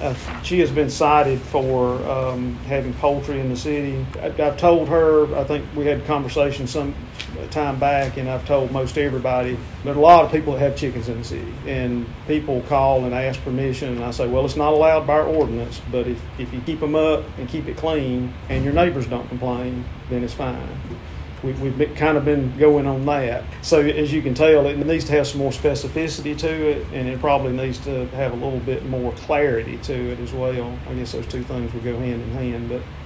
She has been cited for having poultry in the city. I've told her, I think we had a conversation some time back, and I've told most everybody, but a lot of people that have chickens in the city, and people call and ask permission, and I say, well, it's not allowed by our ordinance, but if you keep them up and keep it clean and your neighbors don't complain, then it's fine. We've kind of been going on that. So as you can tell, it needs to have some more specificity to it, and it probably needs to have a little bit more clarity to it as well. I guess those two things will go hand in hand. But